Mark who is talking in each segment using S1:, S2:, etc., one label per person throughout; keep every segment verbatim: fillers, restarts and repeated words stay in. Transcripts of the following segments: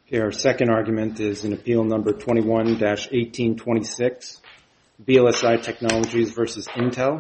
S1: Okay, our second argument is in Appeal Number twenty-one dash eighteen twenty-six, B L S I Technologies versus Intel.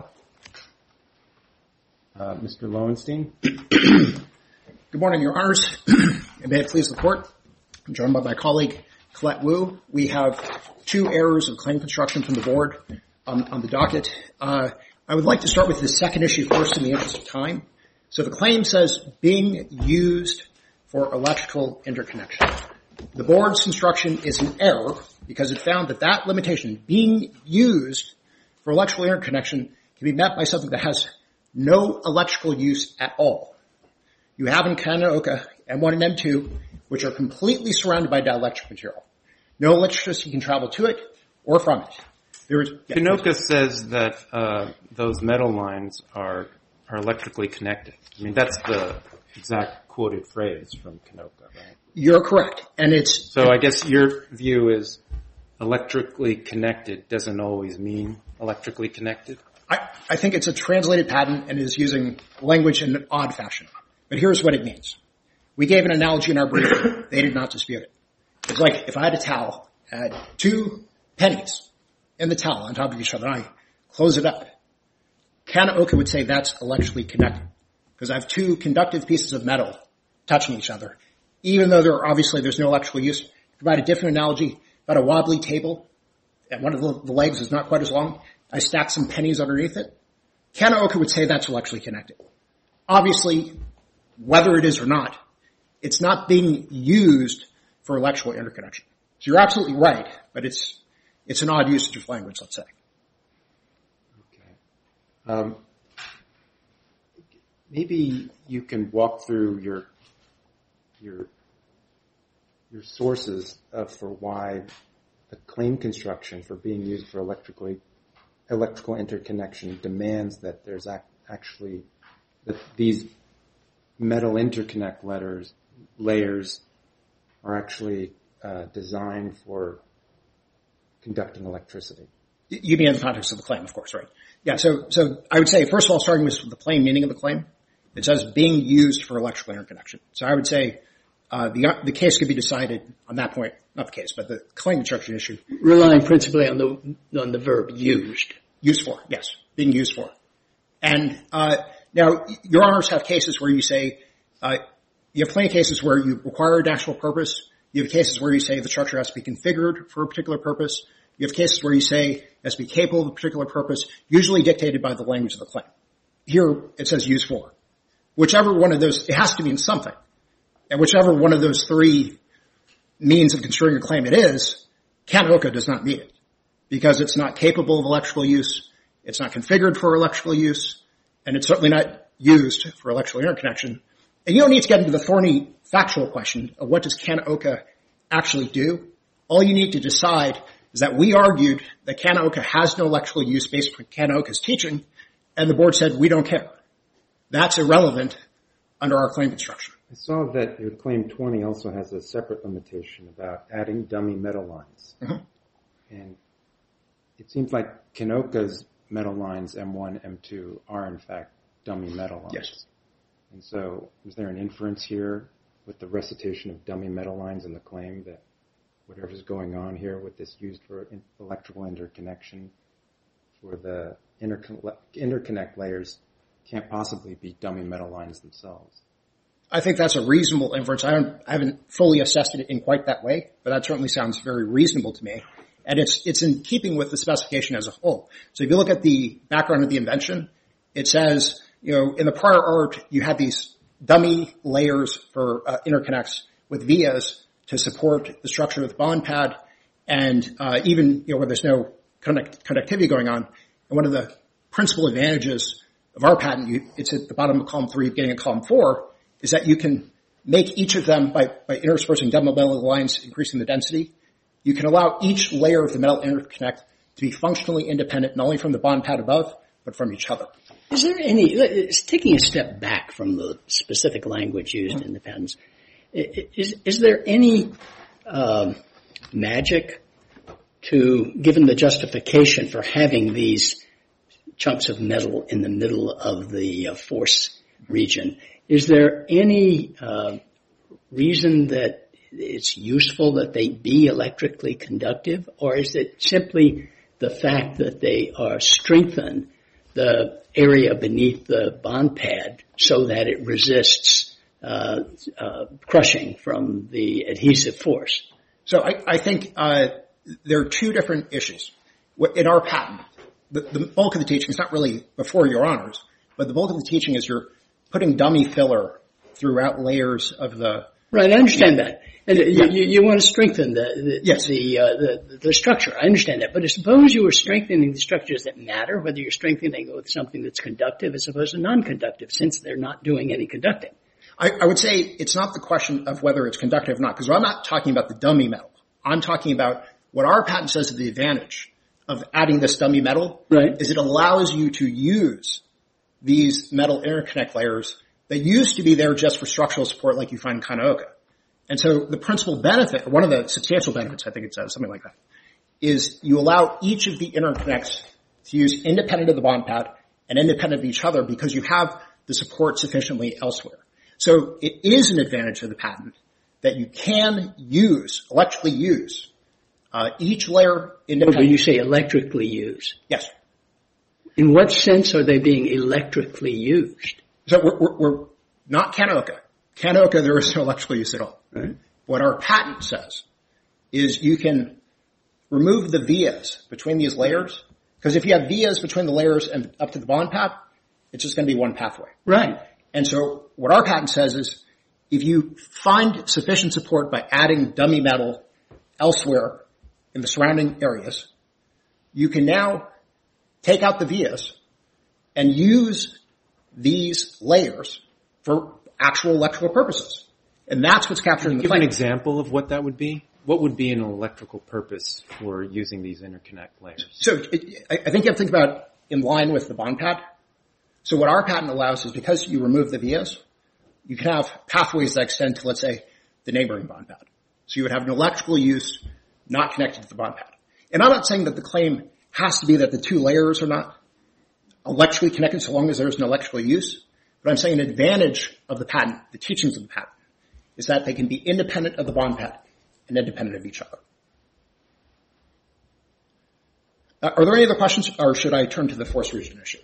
S1: Uh, Mister Lowenstein.
S2: Good morning, Your Honors, and may it please the Court. I'm joined by my colleague, Colette Wu. We have two errors of claim construction from the Board on, on the docket. Uh, I would like to start with the second issue first in the interest of time. So the claim says being used for electrical interconnection. The Board's construction is an error because it found that that limitation, being used for electrical interconnection, can be met by something that has no electrical use at all. You have in Kanaoka M one and M two, which are completely surrounded by dielectric material. No electricity can travel to it or from it. There is, yeah,
S1: Kanoka says that uh, those metal lines are are electrically connected. I mean, that's the exact quoted phrase from Kanoka, right?
S2: You're correct. And it's...
S1: So I guess your view is electrically connected doesn't always mean electrically connected?
S2: I, I think it's a translated patent and is using language in an odd fashion. But here's what it means. We gave an analogy in our briefing. They did not dispute it. It's like if I had a towel, I had two pennies in the towel on top of each other, and I close it up. Kanaoka would say that's electrically connected because I have two conductive pieces of metal touching each other. Even though there obviously there's no electrical use, provide a different analogy about a wobbly table, and one of the, the legs is not quite as long. I stack some pennies underneath it. Kanaoka would say that's electrically connected. Obviously, whether it is or not, it's not being used for electrical interconnection. So you're absolutely right, but it's it's an odd usage of language, let's say.
S1: Okay. Um, maybe you can walk through your your your sources uh, for why the claim construction for being used for electrically electrical interconnection demands that there's ac- actually that these metal interconnect letters layers are actually uh, designed for conducting electricity.
S2: You mean in the context of the claim, of course, right? Yeah. So, so I would say, first of all, starting with the plain meaning of the claim, it says being used for electrical interconnection. So I would say uh, the the case could be decided on that point. Not the case, but the claim construction issue.
S3: Relying principally on the on the verb used.
S2: Used for, yes, being used for. And uh, now, Your Honors have cases where you say uh, you have plenty of cases where you require a national purpose. You have cases where you say the structure has to be configured for a particular purpose. You have cases where you say it has to be capable of a particular purpose, usually dictated by the language of the claim. Here, it says used for. Whichever one of those, it has to mean something. And whichever one of those three means of construing a claim it is, Kanaoka does not meet it. Because it's not capable of electrical use, it's not configured for electrical use, and it's certainly not used for electrical interconnection. And you don't need to get into the thorny factual question of what does Kanaoka actually do. All you need to decide is that we argued that Kanaoka has no electrical use based on Kanaoka's teaching, and the Board said we don't care. That's irrelevant under our claim construction.
S1: I saw that your Claim twenty also has a separate limitation about adding dummy metal lines. Mm-hmm. And it seems like Kanaoka's metal lines, M one, M two, are in fact dummy metal lines.
S2: Yes.
S1: And so is there an inference here with the recitation of dummy metal lines in the claim that whatever's going on here with this used for in- electrical interconnection for the intercon- interconnect layers can't possibly be dummy metal lines themselves?
S2: I think that's a reasonable inference. I, don't, I haven't fully assessed it in quite that way, but that certainly sounds very reasonable to me. And it's it's in keeping with the specification as a whole. So if you look at the background of the invention, it says, you know, in the prior art, you had these dummy layers for uh, interconnects with vias to support the structure of the bond pad, and uh, even, you know, where there's no connect, connectivity going on. And one of the principal advantages of our patent, you, it's at the bottom of column three, beginning of column four, is that you can make each of them by, by interspersing dummy metal lines, increasing the density. You can allow each layer of the metal interconnect to be functionally independent, not only from the bond pad above, but from each other.
S3: Is there any, taking a step back from the specific language used in the patents, is, is there any uh, magic to, given the justification for having these chunks of metal in the middle of the uh, force region, is there any uh, reason that it's useful that they be electrically conductive, or is it simply the fact that they are strengthen the area beneath the bond pad so that it resists uh, uh, crushing from the adhesive force?
S2: So I, I think uh, there are two different issues. In our patent, the, the bulk of the teaching is not really before your honors, but the bulk of the teaching is you're putting dummy filler throughout layers of the...
S3: Right, I understand that. And
S2: yeah.
S3: you, you want to strengthen the the,
S2: yes.
S3: the, uh, the the structure. I understand that. But suppose you were strengthening the structures that matter, whether you're strengthening with something that's conductive as opposed to non-conductive, since they're not doing any conducting.
S2: I, I would say it's not the question of whether it's conductive or not, because I'm not talking about the dummy metal. I'm talking about what our patent says is the advantage of adding this dummy metal,
S3: right,
S2: is it allows you to use these metal interconnect layers that used to be there just for structural support like you find in Kanaoka. And so the principal benefit, or one of the substantial benefits, I think it says, something like that, is you allow each of the interconnects to use independent of the bond pad and independent of each other because you have the support sufficiently elsewhere. So it is an advantage of the patent that you can use, electrically use, uh, each layer independently.
S3: When you say electrically use.
S2: Yes.
S3: In what sense are they being electrically used?
S2: So we're, we're, we're not Kanaoka. Kanaoka, there is no electrical use at all.
S3: Right.
S2: What our patent says is you can remove the vias between these layers, because if you have vias between the layers and up to the bond pad, it's just going to be one pathway.
S3: Right.
S2: And so what our patent says is if you find sufficient support by adding dummy metal elsewhere in the surrounding areas, you can now take out the vias and use these layers for actual electrical purposes. And that's what's captured in the
S1: Give
S2: claim.
S1: an example of what that would be. What would be an electrical purpose for using these interconnect layers?
S2: So it, I think you have to think about in line with the bond pad. So what our patent allows is because you remove the vias, you can have pathways that extend to, let's say, the neighboring bond pad. So you would have an electrical use not connected to the bond pad. And I'm not saying that the claim has to be that the two layers are not electrically connected so long as there's an electrical use. But I'm saying an advantage of the patent, the teachings of the patent, is that they can be independent of the bond pad and independent of each other. Uh, are there any other questions, or should I turn to the force region issue?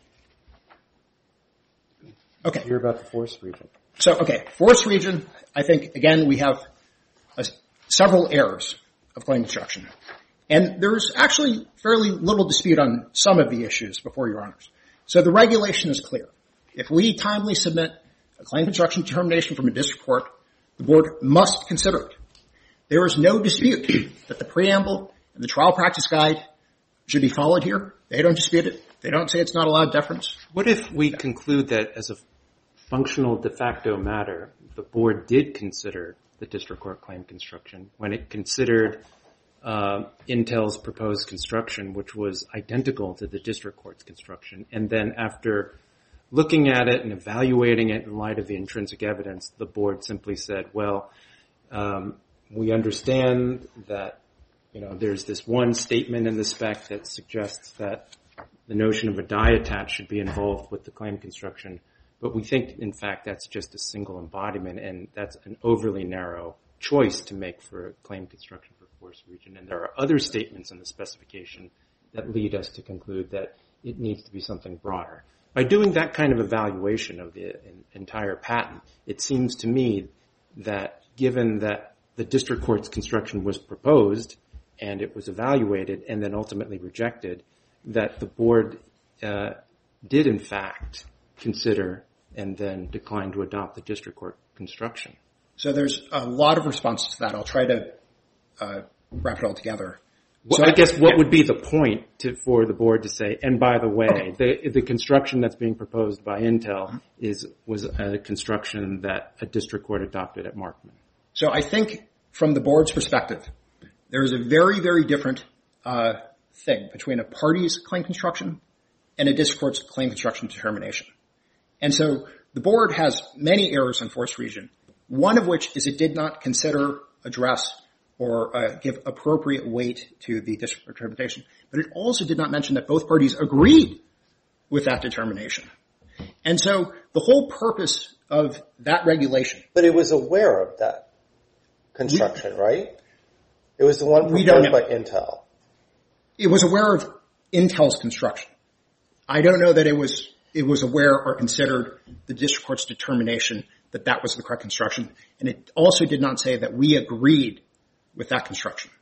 S2: Okay.
S1: Hear about the force region.
S2: So, okay, force region, I think, again, we have a, several errors of claim construction. And there's actually fairly little dispute on some of the issues before your honors. So the regulation is clear. If we timely submit a claim construction determination from a district court, the board must consider it. There is no dispute that the preamble and the trial practice guide should be followed here. They don't dispute it. They don't say it's not allowed deference.
S1: What if we conclude that as a functional de facto matter, the board did consider the district court claim construction when it considered uh, Intel's proposed construction, which was identical to the district court's construction, and then after looking at it and evaluating it in light of the intrinsic evidence, the board simply said, well, um, we understand that, you know, there's this one statement in the spec that suggests that the notion of a die attach should be involved with the claim construction, but we think, in fact, that's just a single embodiment, and that's an overly narrow choice to make for a claim construction for force region. And there are other statements in the specification that lead us to conclude that it needs to be something broader. By doing that kind of evaluation of the entire patent, it seems to me that given that the district court's construction was proposed and it was evaluated and then ultimately rejected, that the board uh, did in fact consider and then declined to adopt the district court construction.
S2: So there's a lot of responses to that. I'll try to uh, wrap it all together.
S1: Well,
S2: so
S1: I guess what
S2: yeah.
S1: would be the point to, for the board to say, and by the way, okay. the, the construction that's being proposed by Intel is was a construction that a district court adopted at Markman?
S2: So I think from the board's perspective, there is a very, very different uh, thing between a party's claim construction and a district court's claim construction determination. And so the board has many errors in force region, one of which is it did not consider, address, or uh, give appropriate weight to the district determination. But it also did not mention that both parties agreed with that determination. And so the whole purpose of that regulation...
S4: But it was aware of that. construction, we, right? It was the one proposed by Intel.
S2: It was aware of Intel's construction. I don't know that it was it was aware or considered the district court's determination that that was the correct construction. And it also did not say that we agreed with that construction.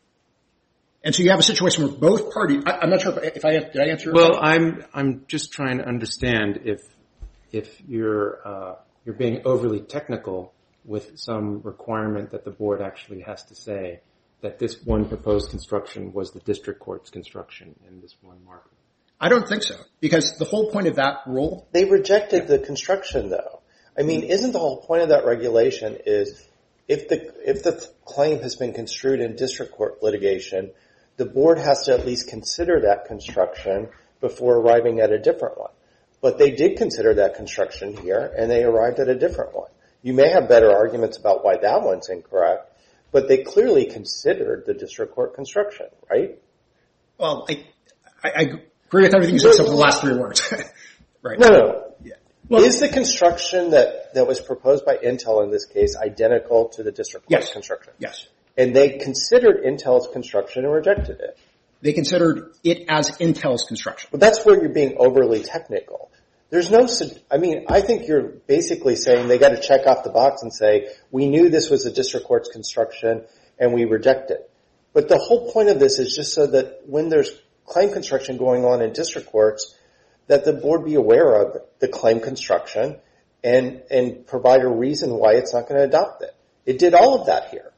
S2: And so you have a situation where both parties, I, I'm not sure if, if I, did I answer your
S1: Well,
S2: question?
S1: I'm, I'm just trying to understand if, if you're, uh, you're being overly technical with some requirement that the board actually has to say that this one proposed construction was the district court's construction in this one marker.
S2: I don't think so, because the whole point of that rule...
S4: They rejected the construction, though. I mean, isn't the whole point of that regulation is if the if the claim has been construed in district court litigation, the board has to at least consider that construction before arriving at a different one. But they did consider that construction here, and they arrived at a different one. You may have better arguments about why that one's incorrect, but they clearly considered the district court construction, right?
S2: Well, I, I, I agree with everything you said except for the last three words. Right.
S4: No, no.
S2: Yeah.
S4: Well, is the construction that, that was proposed by Intel in this case identical to the district court's
S2: yes.
S4: construction?
S2: Yes.
S4: And they considered Intel's construction and rejected it.
S2: They considered it as Intel's construction.
S4: But that's where you're being overly technical. There's no, I mean, I think you're basically saying they got to check off the box and say, we knew this was the district court's construction and we reject it. But the whole point of this is just so that when there's claim construction going on in district courts, that the board be aware of the claim construction and, and provide a reason why it's not going to adopt it. It did all of that here.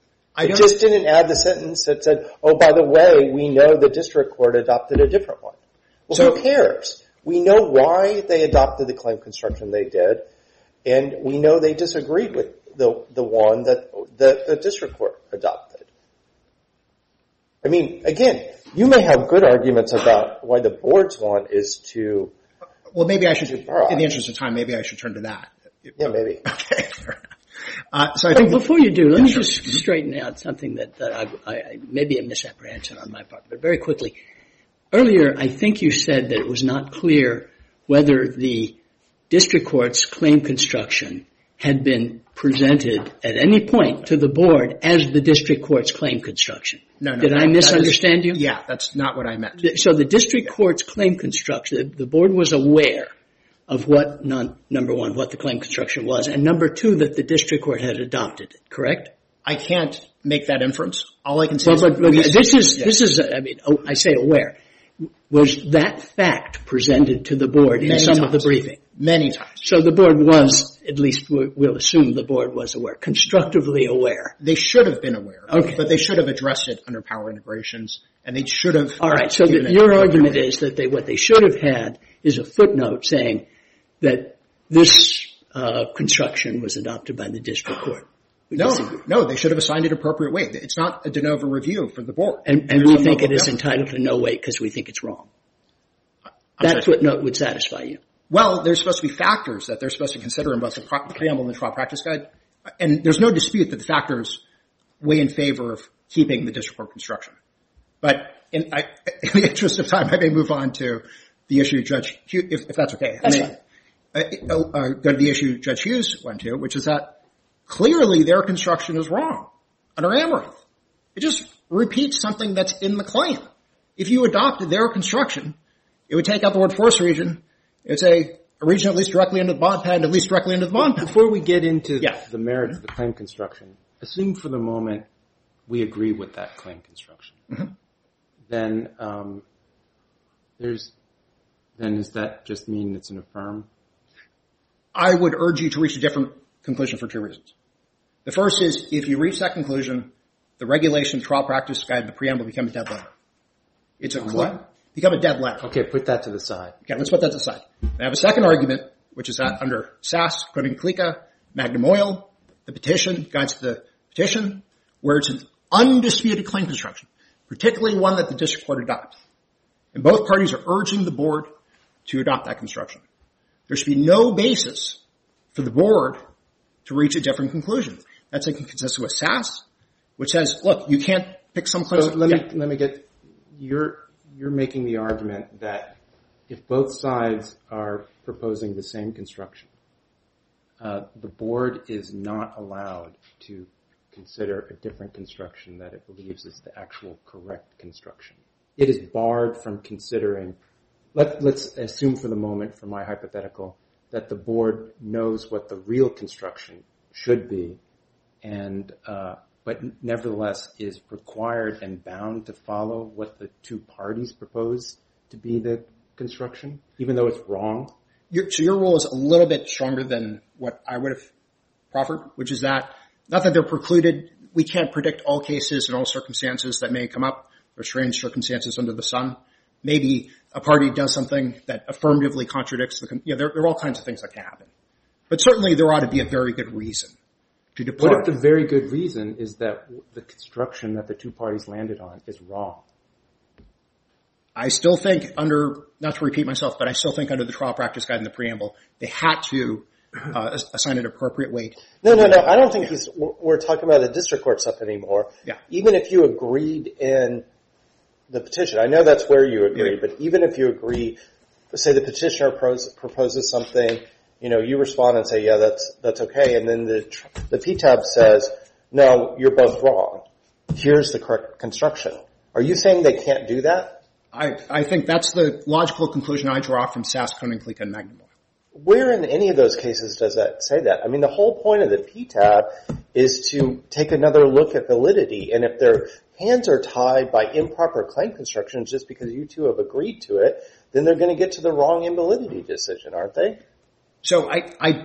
S2: I
S4: it just didn't add the sentence that said, oh, by the way, we know the district court adopted a different one. Well, so, who cares? We know why they adopted the claim construction they did, and we know they disagreed with the the one that the, the district court adopted. I mean, again, you may have good arguments about why the board's one is to...
S2: Well, maybe I should, in the interest of time, maybe I should turn to that.
S4: Yeah, maybe.
S2: Okay. Uh, so I think
S3: before you do, let
S2: yeah,
S3: me
S2: sure.
S3: just straighten out something that, that I, I, maybe a misapprehension on my part, but very quickly. Earlier, I think you said that it was not clear whether the district court's claim construction had been presented at any point to the board as the district court's claim construction.
S2: No, no.
S3: Did I misunderstand you?
S2: Yeah, that's not what I meant.
S3: So the district court's claim construction, the board was aware of what, non, number one, what the claim construction was, and number two, that the district court had adopted it, correct?
S2: I can't make that inference. All I can say
S3: well,
S2: is...
S3: But, but this is,
S2: yeah.
S3: this is, I mean, oh, I say aware. Was that fact presented to the board
S2: Many
S3: in some
S2: times.
S3: of the briefing?
S2: Many times.
S3: So the board was, at least we'll assume the board was aware, constructively aware.
S2: They should have been aware.
S3: Okay.
S2: But they should have addressed it under power integrations, and they should have...
S3: All right, so the, your argument is that they, what they should have had is a footnote saying that this uh, construction was adopted by the district court. We
S2: no,
S3: disagree.
S2: no, they should have assigned it appropriate weight. It's not a de novo review for the board.
S3: And, and we think it is entitled to no weight because we think it's wrong.
S2: I'm
S3: that
S2: sorry.
S3: footnote would satisfy you.
S2: Well, there's supposed to be factors that they're supposed to consider in both the preamble and the trial practice guide. And there's no dispute that the factors weigh in favor of keeping the district court construction. But in, I, in the interest of time, I may move on to the issue Judge Hughes, if, if that's okay.
S3: That's
S2: I may, uh, uh, go to the issue Judge Hughes went to, which is that clearly their construction is wrong under Amaranth. It just repeats something that's in the claim. If you adopted their construction, it would take out the word force region. It would say a region at least directly into the bond pad, at least directly into the bond pad.
S1: Before we get into
S2: Yeah.
S1: the merits of the claim construction, assume for the moment we agree with that claim construction.
S2: Mm-hmm.
S1: Then um, there's then does that just mean it's an affirm?
S2: I would urge you to reach a different conclusion for two reasons. The first is if you reach that conclusion, the regulation, trial practice guide, the preamble become a dead letter. It's a
S1: What?
S2: Become a dead letter.
S1: Okay, put that to the side.
S2: Okay, let's put that aside. I have a second argument, which is that under S A S, quoting Klika, Magnum Oil, the petition, guides to the petition, where it's an undisputed claim construction, particularly one that the district court adopts. And both parties are urging the board to adopt that construction. There should be no basis for the board to reach a different conclusion. That's inconsistent with S A S, which says, look, you can't pick some claims.
S1: So let
S2: yeah.
S1: me let me get you're you're making the argument that if both sides are proposing the same construction, uh, the board is not allowed to consider a different construction that it believes is the actual correct construction. It is barred from considering, let, let's assume for the moment, for my hypothetical, that the board knows what the real construction should be, and uh, but nevertheless is required and bound to follow what the two parties propose to be the construction, even though it's wrong.
S2: Your, so your rule is a little bit stronger than what I would have proffered, which is that, not that they're precluded, we can't predict all cases and all circumstances that may come up, or strange circumstances under the sun. Maybe a party does something that affirmatively contradicts the, you know, there, there are all kinds of things that can happen. But certainly there ought to be a very good reason to depart.
S1: What if the very good reason is that the construction that the two parties landed on is wrong?
S2: I still think under, not to repeat myself, but I still think under the trial practice guide in the preamble, they had to uh, assign an appropriate weight.
S4: No, no, no. I don't think he's, we're talking about the district court stuff anymore.
S2: Yeah.
S4: Even if you agreed in the petition, I know that's where you agree, yeah. But even if you agree, say the petitioner proposes something, you know, you respond and say, yeah, that's, that's okay. And then the, the P T A B says, no, you're both wrong. Here's the correct construction. Are you saying they can't do that?
S2: I, I think that's the logical conclusion I draw from Sass, Koenig, Klika, and Magnum.
S4: Where in any of those cases does that say that? I mean, the whole point of the P T A B is to take another look at validity. And if their hands are tied by improper claim constructions just because you two have agreed to it, then they're going to get to the wrong invalidity decision, aren't they?
S2: So I, I,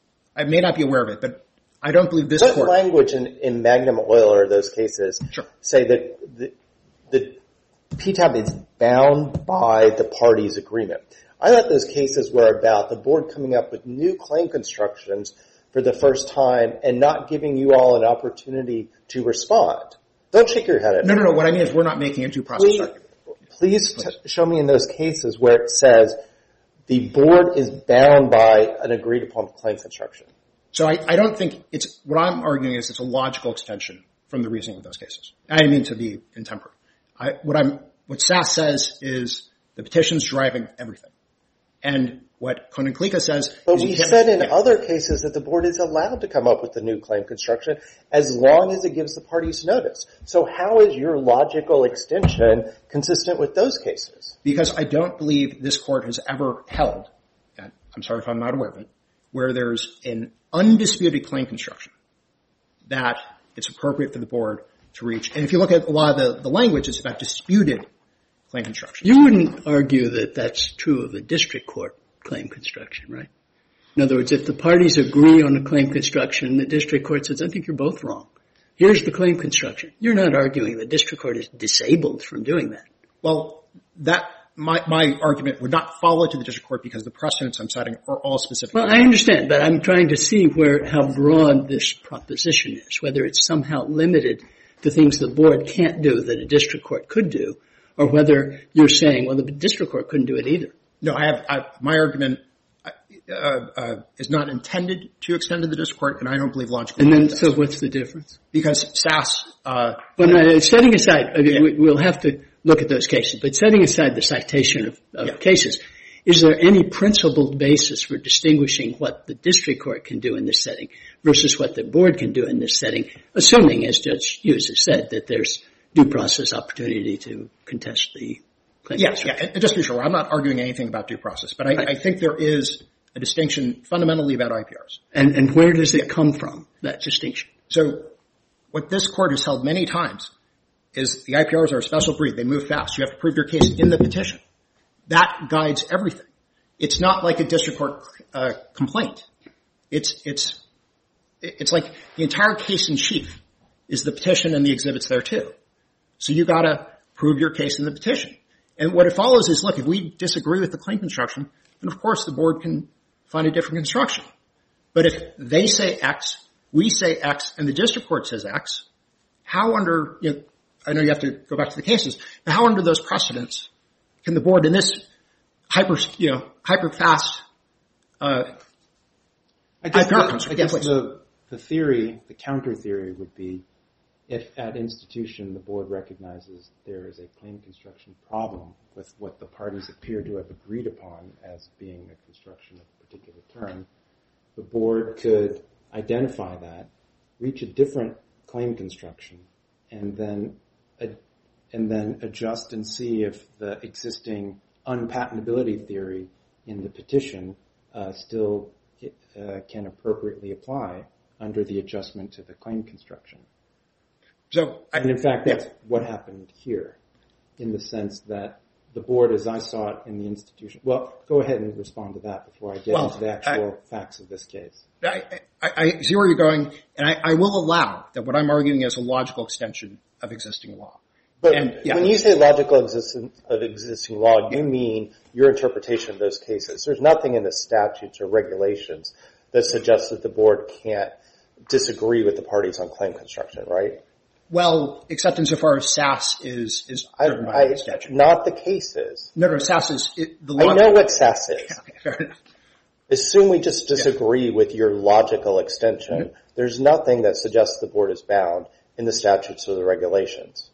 S2: I may not be aware of it, but I don't believe this
S4: what
S2: court.
S4: What language in, in Magnum Oil or those cases
S2: sure.
S4: say that the, the P T A B is bound by the parties' agreement? I thought those cases were about the board coming up with new claim constructions for the first time and not giving you all an opportunity to respond. Don't shake your head at me.
S2: No, no, no. What I mean is we're not making a due process
S4: Please,
S2: argument.
S4: please t- show me in those cases where it says the board is bound by an agreed upon claim construction.
S2: So I, I don't think it's, what I'm arguing is it's a logical extension from the reasoning of those cases. I didn't mean to be intemperate. I, what I'm, what Sass says is the petition's driving everything. And what Koenig Klika says
S4: But
S2: is
S4: we
S2: you can't-
S4: said in
S2: yeah.
S4: other cases that the board is allowed to come up with a new claim construction as long as it gives the parties notice. So how is your logical extension consistent with those cases?
S2: Because I don't believe this court has ever held, and I'm sorry if I'm not aware of it, where there's an undisputed claim construction that it's appropriate for the board to reach. And if you look at a lot of the, the language, it's about disputed claim construction.
S3: You wouldn't argue that that's true of a district court claim construction, right? In other words, if the parties agree on a claim construction, the district court says, I think you're both wrong. Here's the claim construction. You're not arguing the district court is disabled from doing that.
S2: Well, that, my, my argument would not follow to the district court because the precedents I'm citing are all specific.
S3: Well, I understand, but I'm trying to see where, how broad this proposition is, whether it's somehow limited to things the board can't do that a district court could do, or whether you're saying, well, the district court couldn't do it either.
S2: No, I have, I, my argument uh, uh, is not intended to extend to the district court, and I don't believe logically.
S3: And then, so what's the difference?
S2: Because Sass, uh,
S3: Well, no, setting aside, I mean, yeah. we'll have to look at those cases, but setting aside the citation of, of yeah. cases, is there any principled basis for distinguishing what the district court can do in this setting versus what the board can do in this setting, assuming, as Judge Hughes has said, that there's due process opportunity to contest the claim?
S2: Yes, yeah, and just to be sure, I'm not arguing anything about due process, but I, right. I think there is a distinction fundamentally about I P Rs.
S3: And, and where does it come from, that distinction?
S2: So what this court has held many times is the I P Rs are a special breed. They move fast. You have to prove your case in the petition. That guides everything. It's not like a district court uh, complaint. It's, it's, it's like the entire case in chief is the petition and the exhibits there too. So you gotta prove your case in the petition. And what it follows is, look, if we disagree with the claim construction, then of course the board can find a different construction. But if they say X, we say X, and the district court says X, how under, you know, I know you have to go back to the cases, but how under those precedents can the board in this hyper, you know, hyper fast, uh,
S1: I guess,
S2: I
S1: the, I guess the, the theory, the counter theory would be if at institution the board recognizes there is a claim construction problem with what the parties appear to have agreed upon as being a construction of a particular term, the board could identify that, reach a different claim construction and then uh, and then adjust and see if the existing unpatentability theory in the petition uh, still uh, can appropriately apply under the adjustment to the claim construction.
S2: So, I,
S1: and in fact, that's
S2: yeah.
S1: what happened here, in the sense that the board, as I saw it in the institution, well, go ahead and respond to that before I get
S2: well,
S1: into the actual
S2: I,
S1: facts of this case.
S2: I, I, I see where you're going, and I, I will allow that what I'm arguing is a logical extension of existing law.
S4: But
S2: and, yeah.
S4: when you say logical existence of existing law, you mean your interpretation of those cases. There's nothing in the statutes or regulations that suggests that the board can't disagree with the parties on claim construction, right?
S2: Well, except insofar as S A S is is driven
S4: I,
S2: by
S4: I,
S2: the statute.
S4: Not the cases.
S2: No, no, S A S is it, the law.
S4: I know what S A S is.
S2: Okay, fair enough.
S4: Assume we just disagree
S2: yeah.
S4: with your logical extension.
S2: Mm-hmm.
S4: There's nothing that suggests the board is bound in the statutes or the regulations.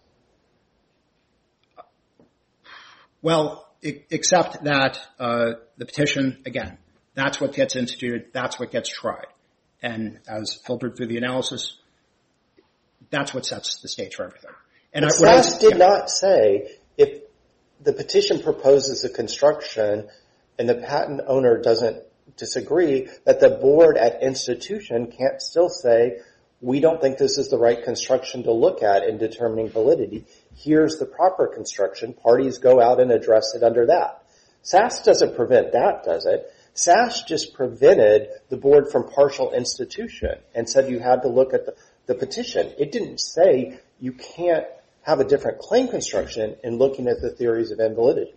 S2: Well, I- except that uh, the petition, again, that's what gets instituted, that's what gets tried. And as filtered through the analysis, that's what sets the stage for everything. And
S4: But
S2: I, what
S4: S A S
S2: I,
S4: did
S2: yeah.
S4: not say if the petition proposes a construction and the patent owner doesn't disagree, that the board at institution can't still say, we don't think this is the right construction to look at in determining validity. Here's the proper construction. Parties go out and address it under that. S A S doesn't prevent that, does it? S A S just prevented the board from partial institution and said you had to look at the, the petition. It didn't say you can't have a different claim construction in looking at the theories of invalidity.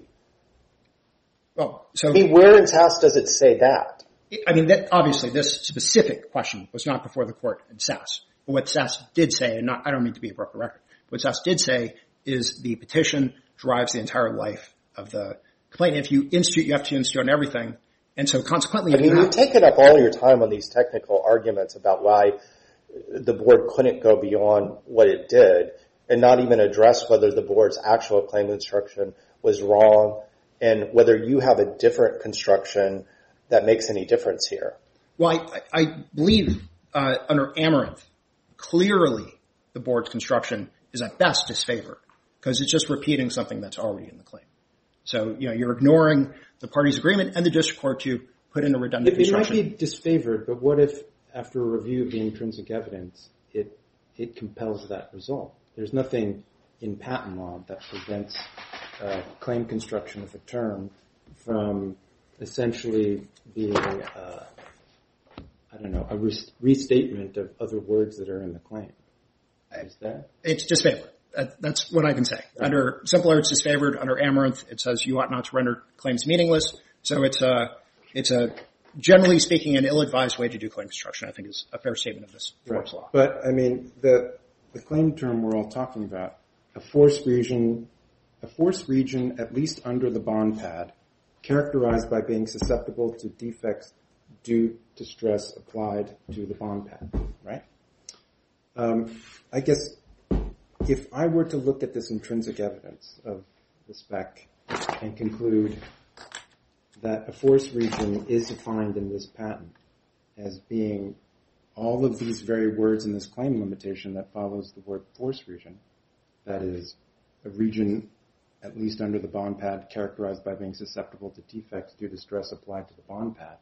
S2: Well, so,
S4: I mean, where in S A S does it say that?
S2: I mean, that, obviously, this specific question was not before the court in S A S. But what S A S did say, and not, I don't mean to be a broken record, what S A S did say is the petition drives the entire life of the complaint. If you institute, you have to institute on everything. And so consequently,
S4: I mean, you've taken up all your time on these technical arguments about why the board couldn't go beyond what it did and not even address whether the board's actual claim construction was wrong and whether you have a different construction that makes any difference here.
S2: Well, I, I believe uh, under Amaranth, clearly the board's construction is at best disfavored because it's just repeating something that's already in the claim. So, you know, you're ignoring the party's agreement and the district court to put in a redundant
S1: It, it might
S2: construction.
S1: be disfavored, but what if, after a review of the intrinsic evidence, it it compels that result? There's nothing in patent law that prevents uh, claim construction of a term from essentially being, uh, I don't know, a re- restatement of other words that are in the claim. Is that?
S2: It's disfavored. That, that's what I can say. Right. Under Simpler, it's disfavored. Under Amaranth, it says you ought not to render claims meaningless. So it's a, it's a, generally speaking, an ill-advised way to do claim construction, I think is a fair statement of this
S1: right.
S2: law.
S1: But, I mean, the the claim term we're all talking about, a force region, a force region at least under the bond pad, characterized by being susceptible to defects due to stress applied to the bond pad, right? Um, I guess if I were to look at this intrinsic evidence of the spec and conclude that a force region is defined in this patent as being all of these very words in this claim limitation that follows the word force region, that is, a region at least under the bond pad characterized by being susceptible to defects due to stress applied to the bond pad,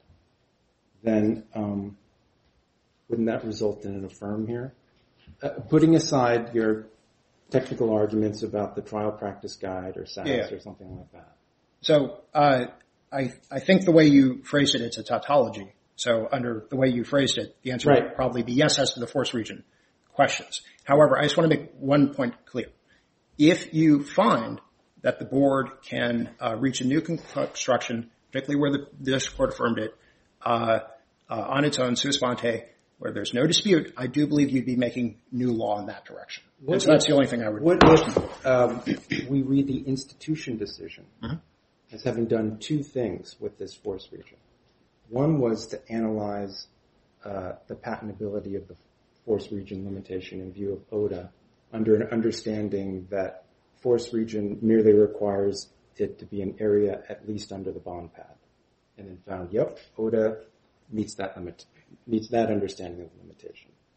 S1: then um, wouldn't that result in an affirm here? Uh, putting aside your technical arguments about the trial practice guide or S A S
S2: yeah.
S1: or something like that.
S2: So uh, I I think the way you phrased it, it's a tautology. So under the way you phrased it, the answer
S1: right.
S2: would probably be yes as to the force region questions. However, I just want to make one point clear. If you find that the board can uh, reach a new construction, particularly where the district court affirmed it, uh, uh, on its own, sua sponte, where there's no dispute, I do believe you'd be making new law in that direction.
S1: What
S2: and so
S1: if,
S2: that's the only thing I would...
S1: What if um, we read the institution decision mm-hmm. as having done two things with this force region? One was to analyze uh, the patentability of the force region limitation in view of O D A under an understanding that force region merely requires it to be an area at least under the bond pad. And then found, yep, O D A meets that limit, meets that understanding of the limitation.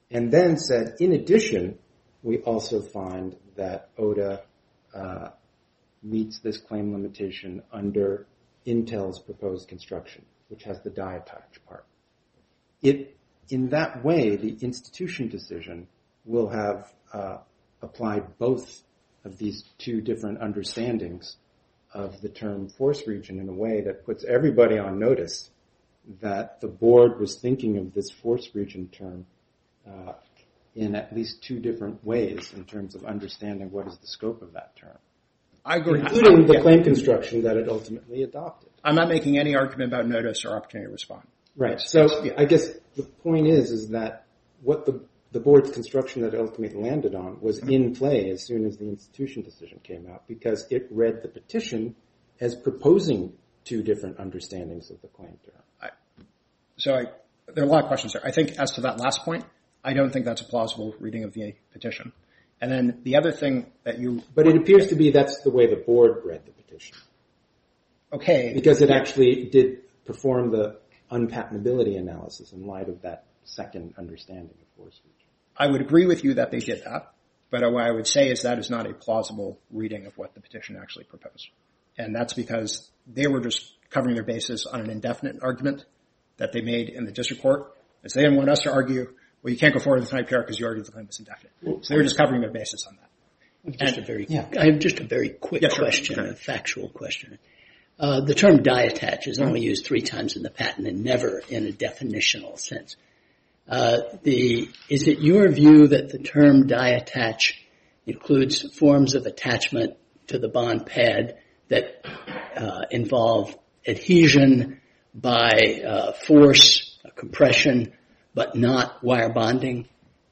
S1: and then said, in addition, we also find that O D A uh, meets this claim limitation under Intel's proposed construction, which has the die attach part. It, in that way, the institution decision will have uh, applied both of these two different understandings of the term force region in a way that puts everybody on notice that the board was thinking of this force region term uh, in at least two different ways in terms of understanding what is the scope of that term.
S2: I agree.
S1: Including the claim construction that it ultimately adopted.
S2: I'm not making any argument about notice or opportunity to respond.
S1: Right. So I guess the point is, is that what the the board's construction that it ultimately landed on was in play as soon as the institution decision came out, because it read the petition as proposing two different understandings of the claim term.
S2: I, so I, there are a lot of questions there. I think as to that last point, I don't think that's a plausible reading of the petition. And then the other thing that you...
S1: But it appears to be that's the way the board read the petition.
S2: Okay.
S1: Because it actually did perform the unpatentability analysis in light of that second understanding of force region.
S2: I would agree with you that they did that, but what I would say is that is not a plausible reading of what the petition actually proposed. And that's because they were just covering their bases on an indefinite argument that they made in the district court. And so they didn't want us to argue, well, you can't go forward with an I P R because you argued the claim was indefinite. So they were just covering their bases on that.
S3: Just
S2: and,
S3: a very,
S1: yeah.
S3: I have just a very quick
S2: yeah, sure.
S3: question,
S2: Okay.
S3: a factual question. Uh, the term die attach is only used three times in the patent and never in a definitional sense. Uh, the, is it your view that the term die attach includes forms of attachment to the bond pad that uh, involve adhesion by uh, force, uh, compression, but not wire bonding?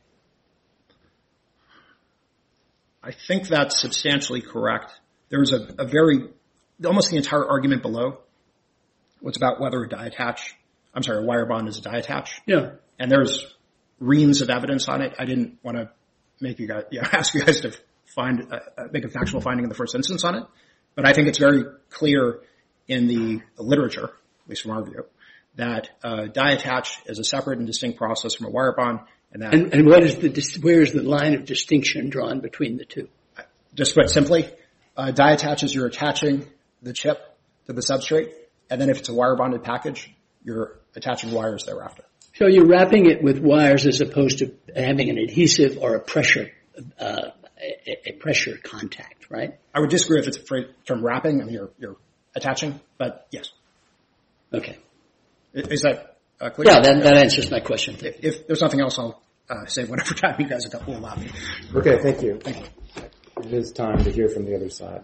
S2: I think that's substantially correct. There's a, a very, almost the entire argument below was about whether a die attach, I'm sorry, a wire bond is a die attach.
S3: Yeah.
S2: And there's reams of evidence on it. I didn't want to make you guys, you know, ask you guys to find, uh, make a factual finding in the first instance on it. But I think it's very clear in the literature, at least from our view, that uh, die attach is a separate and distinct process from a wire bond. And that,
S3: And, and what is the, where is the line of distinction drawn between the two?
S2: just put simply, uh, die attach is you're attaching the chip to the substrate, and then if it's a wire bonded package, you're attaching wires thereafter.
S3: So you're wrapping it with wires as opposed to having an adhesive or a pressure, uh, a, a pressure contact, right?
S2: I would disagree if it's from wrapping. I mean, you're, you're attaching, but yes.
S3: Okay.
S2: Is that uh, clear?
S3: Yeah, that, that answers my question.
S2: If, if there's nothing else, I'll uh, save whatever time you guys will allow me.
S1: Okay, thank you.
S2: Thank you.
S1: It is time to hear from the other side.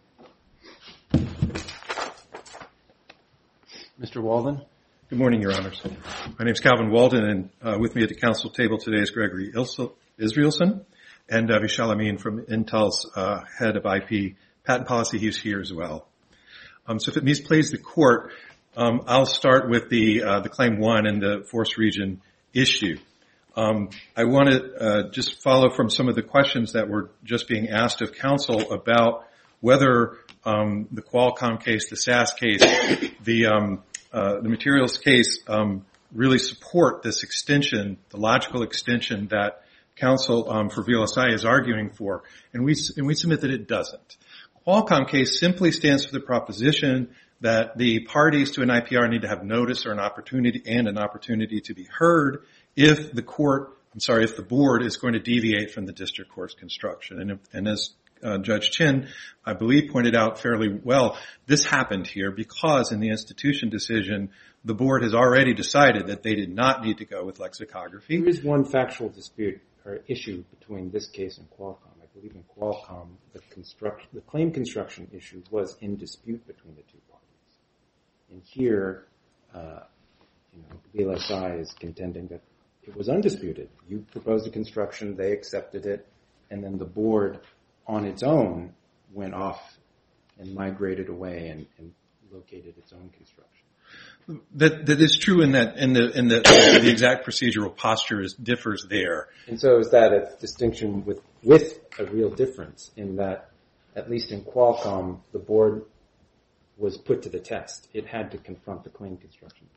S1: Mister Walden?
S5: Good morning, Your Honors. My name is Calvin Walden, and uh, with me at the council table today is Gregory Ilse- Israelson and uh, Vishal Amin from Intel's uh, head of I P patent policy. He's here as well. Um, so if it means please the court, um, I'll start with the uh, the claim one and the force region issue. Um, I want to uh, just follow from some of the questions that were just being asked of counsel about whether um, the Qualcomm case, the S A S case, the um, uh, the materials case um, really support this extension, the logical extension that counsel um, for V L S I is arguing for, and we and we submit that it doesn't. Qualcomm case simply stands for the proposition that the parties to an I P R need to have notice or an opportunity and an opportunity to be heard if the court, I'm sorry, if the board is going to deviate from the district court's construction. And, if, and as uh, Judge Chin, I believe, pointed out fairly well, this happened here because in the institution decision, the board has already decided that they did not need to go with lexicography.
S1: There is one factual dispute or issue between this case and Qualcomm. I believe in Qualcomm, the construction, the claim construction issue was in dispute between the two parties. And here, uh, you know, V L S I is contending that it was undisputed. You proposed a construction, they accepted it, and then the board on its own went off and migrated away and, and located its own construction.
S5: That that is true in that in the in the the exact procedural posture is differs there.
S1: And so is that a distinction with with a real difference in that at least in Qualcomm the board was put to the test. It had to confront the claim construction test.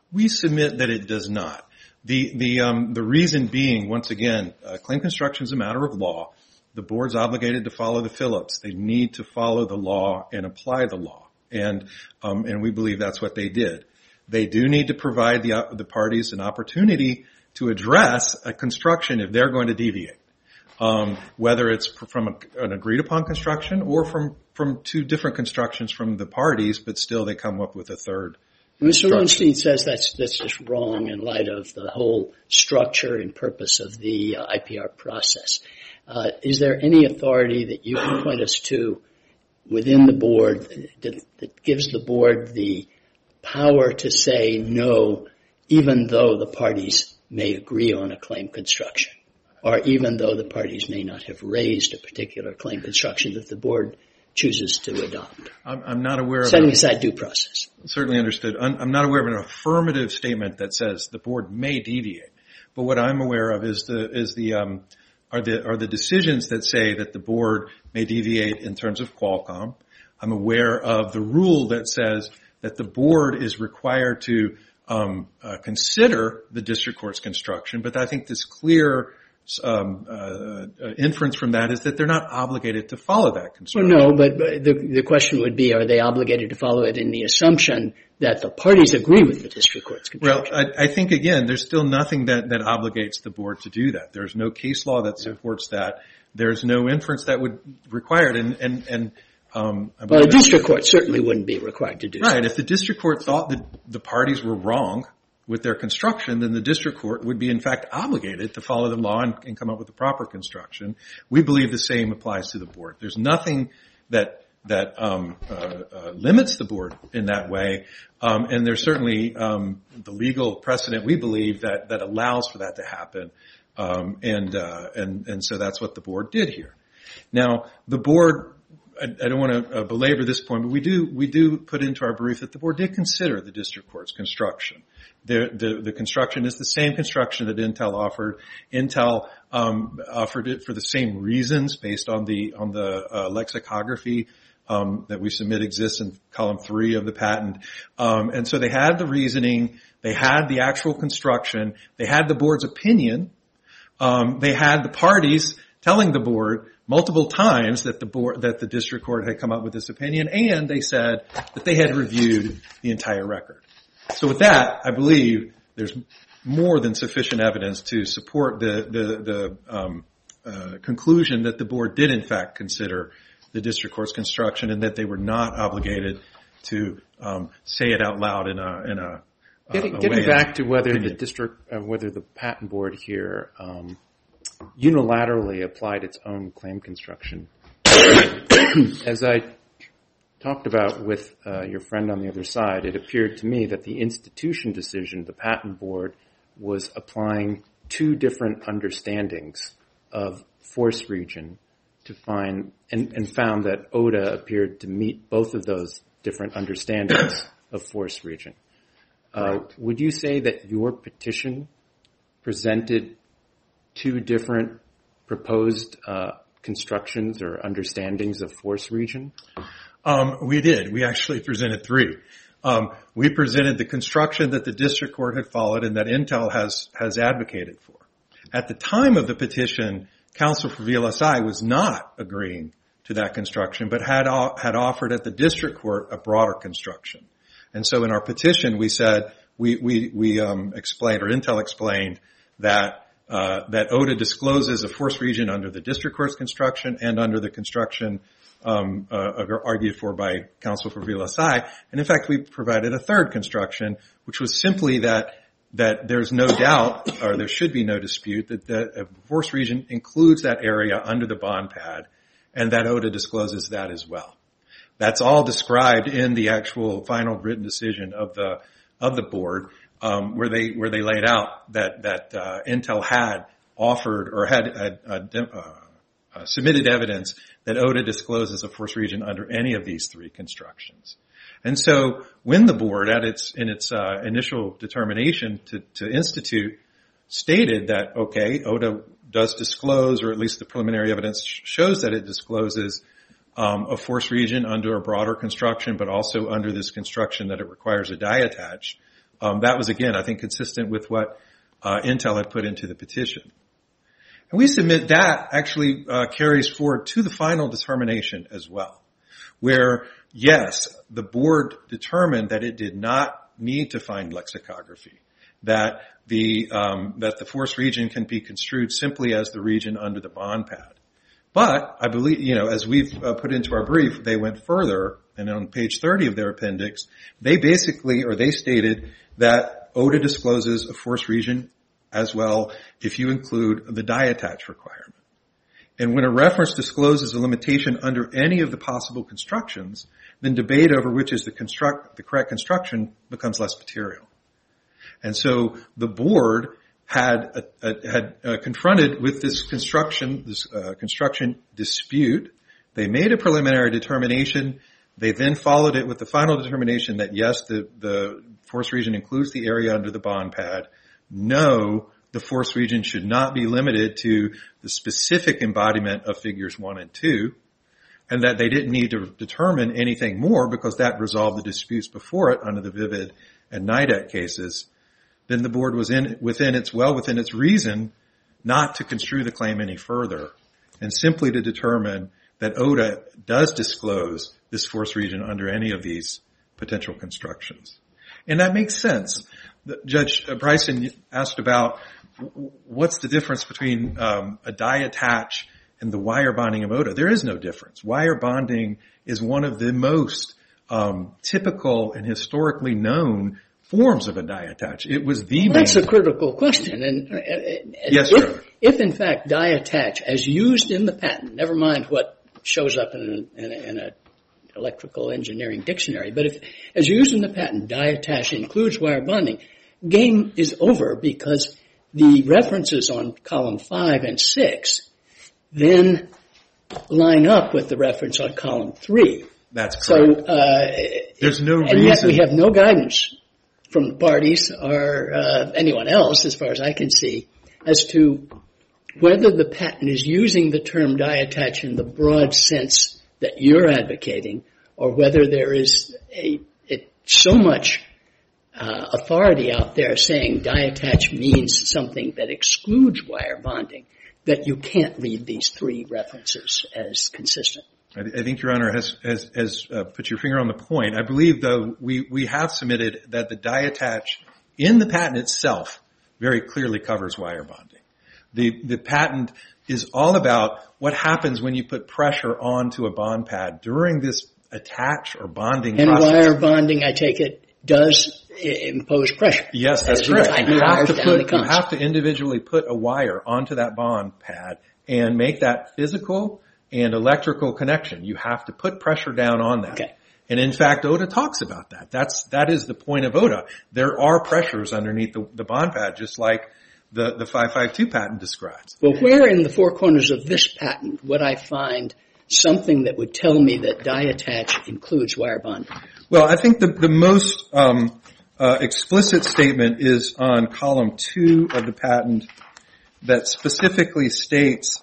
S5: We submit that it does not. The the um, the reason being, once again, uh, claim construction is a matter of law. The board's obligated to follow the Phillips. They need to follow the law and apply the law, and um, and we believe that's what they did. They do need to provide the uh, the parties an opportunity to address a construction if they're going to deviate, um, whether it's from a, an agreed upon construction or from from two different constructions from the parties, but still they come up with a third.
S3: Mister Lowenstein says that's that's just wrong in light of the whole structure and purpose of the uh, I P R process. Uh, is there any authority that you can point us to within the board that, that gives the board the power to say no, even though the parties may agree on a claim construction, or even though the parties may not have raised a particular claim construction that the board chooses to adopt?
S5: I'm, I'm not aware of
S3: setting aside due process.
S5: Certainly understood. I'm, I'm not aware of an affirmative statement that says the board may deviate. But what I'm aware of is the is the um, are the are the decisions that say that the board may deviate in terms of Qualcomm. I'm aware of the rule that says that the board is required to um, uh, consider the district court's construction. But I think this clear Um, uh, uh, inference from that is that they're not obligated to follow that construction.
S3: Well, no, but, but the, the question would be, are they obligated to follow it in the assumption that the parties agree with the district court's construction?
S5: Well, I, I think, again, there's still nothing that, that obligates the board to do that. There's no case law that supports that. There's no inference that would require it. And, and, and um, I
S3: well, the district court certainly wouldn't be required to do
S5: right.
S3: so.
S5: Right. If the district court thought that the parties were wrong with their construction, then the district court would be, in fact, obligated to follow the law and, and come up with the proper construction. We believe the same applies to the board. There's nothing that that um, uh, uh, limits the board in that way, um, and there's certainly um, the legal precedent we believe that that allows for that to happen, um, and uh, and and so that's what the board did here. Now, the board. I, I don't want to uh, belabor this point, but we do we do put into our brief that the board did consider the district court's construction. The, the, the construction is the same construction that Intel offered. Intel um, offered it for the same reasons based on the on the uh, lexicography um, that we submit exists in column three of the patent. Um, and so they had the reasoning, they had the actual construction, they had the board's opinion, um, they had the parties telling the board multiple times that the board that the district court had come up with this opinion, and they said that they had reviewed the entire record. So with that, I believe there's more than sufficient evidence to support the the, the um, uh, conclusion that the board did in fact consider the district court's construction, and that they were not obligated to um, say it out loud in a in a,
S1: getting,
S5: a
S1: getting
S5: way
S1: back to whether
S5: opinion.
S1: the district, uh, whether the patent board here um, unilaterally applied its own claim construction. As I talked about with uh, your friend on the other side, it appeared to me that the institution decision, the patent board, was applying two different understandings of force region to find, and, and found that O D A appeared to meet both of those different understandings of force region. Uh, would you say that your petition presented two different proposed uh, constructions or understandings of force region?
S5: Um, we did. We actually presented three. Um, we presented the construction that the district court had followed and that Intel has has advocated for. At the time of the petition, counsel for V L S I was not agreeing to that construction, but had uh, had offered at the district court a broader construction. And so in our petition, we said we we we um, explained, or Intel explained, that uh, that O D A discloses a force region under the district court's construction and under the construction Um, uh, argued for by counsel for V L S I, and in fact we provided a third construction, which was simply that that there's no doubt, or there should be no dispute, that the force region includes that area under the bond pad, and that O D A discloses that as well. That's all described in the actual final written decision of the of the board, um, where they where they laid out that that uh, Intel had offered or had uh, uh, uh, submitted evidence that O D A discloses a force region under any of these three constructions. And so when the board, at its in its uh, initial determination to, to institute, stated that, okay, O D A does disclose, or at least the preliminary evidence shows that it discloses um, a force region under a broader construction, but also under this construction that it requires a die attach, Um, that was, again, I think, consistent with what uh, Intel had put into the petition. And we submit that actually uh, carries forward to the final determination as well, where, yes, the board determined that it did not need to find lexicography, that the um, that the force region can be construed simply as the region under the bond pad. But I believe, you know, as we've uh, put into our brief, they went further, and on page thirty of their appendix, they basically, or they stated that O D A discloses a force region as well if you include the die attach requirement. And when a reference discloses a limitation under any of the possible constructions, then debate over which is the construct, the correct construction becomes less material. And so the board had uh, uh, had uh, confronted with this construction this uh, construction dispute. They made a preliminary determination. They then followed it with the final determination that yes, the the force region includes the area under the bond pad. No, the force region should not be limited to the specific embodiment of figures one and two, and that they didn't need to determine anything more because that resolved the disputes before it under the Vivid and NIDAC cases. Then the board was in within its well within its reason not to construe the claim any further, and simply to determine that O D A does disclose this force region under any of these potential constructions. And that makes sense. The, Judge Bryson asked about what's the difference between um, a die attach and the wire bonding of O D A. There is no difference. Wire bonding is one of the most um, typical and historically known forms of a die attach. It was the
S3: well,
S5: main...
S3: That's a critical question. And, uh,
S5: yes,
S3: if,
S5: sir.
S3: If, in fact, die attach, as used in the patent, never mind what shows up in an in a electrical engineering dictionary, but if, as used in the patent, die attach includes wire bonding, game is over because the references on column five and six then line up with the reference on column three.
S5: That's correct.
S3: So, uh,
S5: there's no
S3: and
S5: reason.
S3: yet we have no guidance from the parties or uh, anyone else, as far as I can see, as to whether the patent is using the term die attach in the broad sense that you're advocating, or whether there is a, a so much uh, authority out there saying die attach means something that excludes wire bonding, that you can't read these three references as consistent.
S5: I think Your Honor has has, has uh, put your finger on the point. I believe, though, we, we have submitted that the die attach in the patent itself very clearly covers wire bonding. The the patent is all about what happens when you put pressure onto a bond pad during this attach or bonding
S3: and
S5: process.
S3: And wire bonding, I take it, does impose pressure.
S5: Yes, that's correct. You have, to put, you have to individually put a wire onto that bond pad and make that physical and electrical connection. You have to put pressure down on that.
S3: Okay.
S5: And in fact, O D A talks about that. That's, that is the point of O D A. There are pressures underneath the, the bond pad, just like the, the five five two patent describes.
S3: Well, where in the four corners of this patent would I find something that would tell me that die attach includes wire bonding?
S5: Well, I think the, the most um, uh, explicit statement is on column two of the patent that specifically states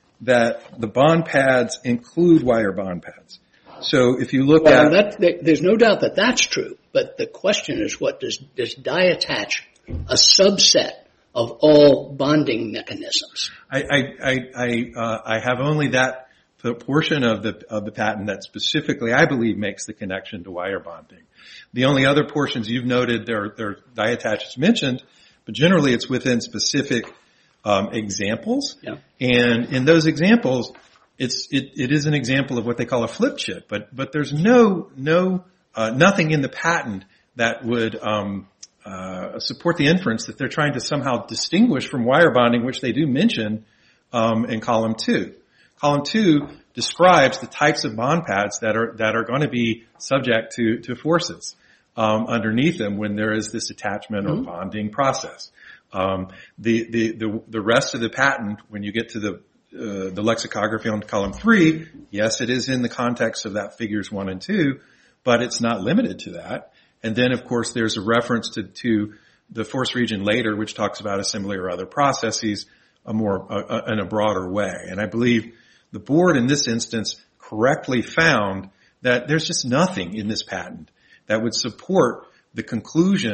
S5: that the bond pads include wire bond pads. So if you look
S3: well,
S5: at...
S3: That, there's no doubt that that's true, but the question is, what does, does die attach a subset of all bonding mechanisms?
S5: I, I, I, I, uh, I have only that the portion of the, of the patent that specifically, I believe, makes the connection to wire bonding. The only other portions you've noted, there, there die attach is mentioned, but generally it's within specific Um, examples,
S3: yeah.
S5: And in those examples, it's it, it is an example of what they call a flip chip, but but there's no no uh, nothing in the patent that would um, uh, support the inference that they're trying to somehow distinguish from wire bonding, which they do mention um, in column two. Column two describes the types of bond pads that are that are going to be subject to to forces um, underneath them when there is this attachment or mm-hmm. bonding process. Um, the, the, the, the rest of the patent, when you get to the, uh, the lexicography on column three, yes, it is in the context of that figures one and two, but it's not limited to that. And then, of course, there's a reference to, to the force region later, which talks about assembly or other processes a more, uh, in a broader way. And I believe the board in this instance correctly found that there's just nothing in this patent that would support the conclusion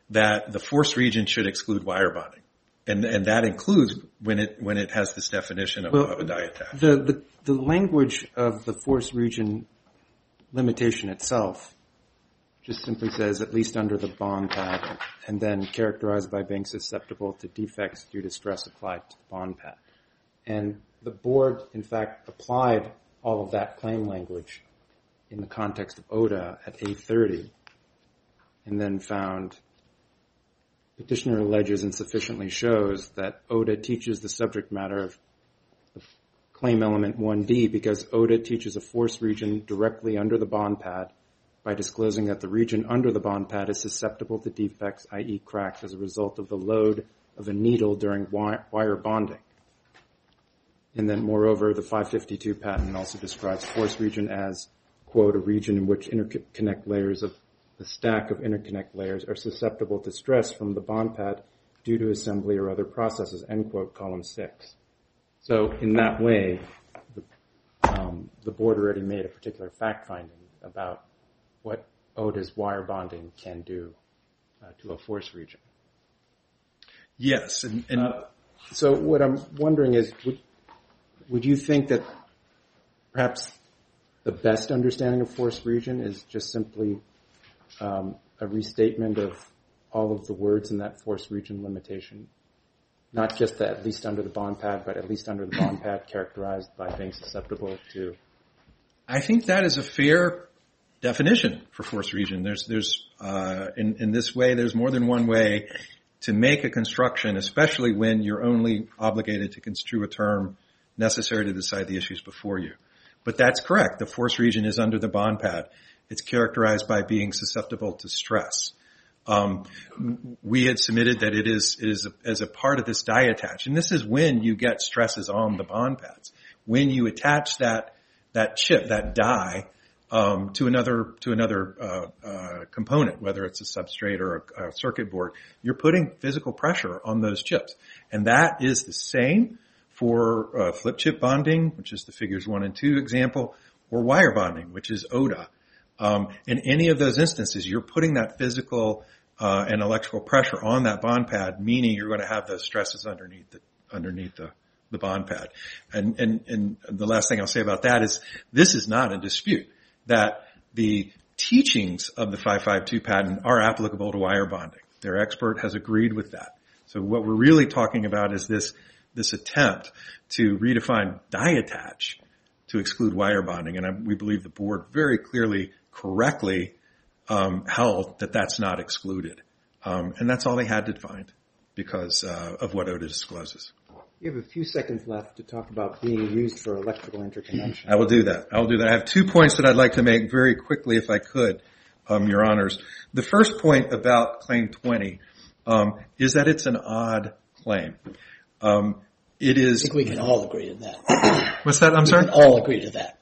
S5: that the force region should exclude wire bonding. And, and that includes when it, when it has this definition of,
S1: Well,
S5: of a die attach.
S1: The, the, the language of the force region limitation itself just simply says at least under the bond pad, and then characterized by being susceptible to defects due to stress applied to the bond pad. And the board, in fact, applied all of that claim language in the context of O D A at A thirty, and then found petitioner alleges and sufficiently shows that O D A teaches the subject matter of the claim element one D because O D A teaches a force region directly under the bond pad by disclosing that the region under the bond pad is susceptible to defects, that is cracks, as a result of the load of a needle during wire bonding. And then, moreover, the five fifty-two patent also describes force region as, quote, a region in which interconnect layers of the stack of interconnect layers are susceptible to stress from the bond pad due to assembly or other processes, end quote, column six. So in that way, the, um, the board already made a particular fact finding about what O D A's wire bonding can do uh, to a force region.
S5: Yes. And, and
S1: uh, so what I'm wondering is, would, would you think that perhaps the best understanding of force region is just simply um, a restatement of all of the words in that force region limitation? Not just that at least under the bond pad, but at least under the bond pad characterized by being susceptible to...
S5: I think that is a fair definition for force region. There's, there's, uh, in, in this way, there's more than one way to make a construction, especially when you're only obligated to construe a term necessary to decide the issues before you. But that's correct. The force region is under the bond pad. It's characterized by being susceptible to stress. Um, we had submitted that it is, it is a, as a part of this die attach. And this is when you get stresses on the bond pads. When you attach that, that chip, that die, Um, to another to another uh, uh, component, whether it's a substrate or a, a circuit board, you're putting physical pressure on those chips, and that is the same for uh, flip chip bonding, which is the figures one and two example, or wire bonding, which is O D A. Um, in any of those instances, you're putting that physical uh, and electrical pressure on that bond pad, meaning you're going to have those stresses underneath the underneath the the bond pad. And and and the last thing I'll say about that is this is not a dispute. That the teachings of the five fifty-two patent are applicable to wire bonding. Their expert has agreed with that. So what we're really talking about is this, this attempt to redefine die attach to exclude wire bonding. And I, we believe the board very clearly, correctly, um, held that that's not excluded. Um, and that's all they had to find because, uh, of what O D A discloses.
S1: You have a few seconds left to talk about being used for electrical interconnection.
S5: I will do that. I will do that. I have two points that I'd like to make very quickly if I could, um, Your Honors. The first point about Claim twenty um, is that it's an odd claim. Um, it is...
S3: I think we can all agree to that.
S5: What's that? I'm
S3: we
S5: sorry?
S3: We can all agree to that.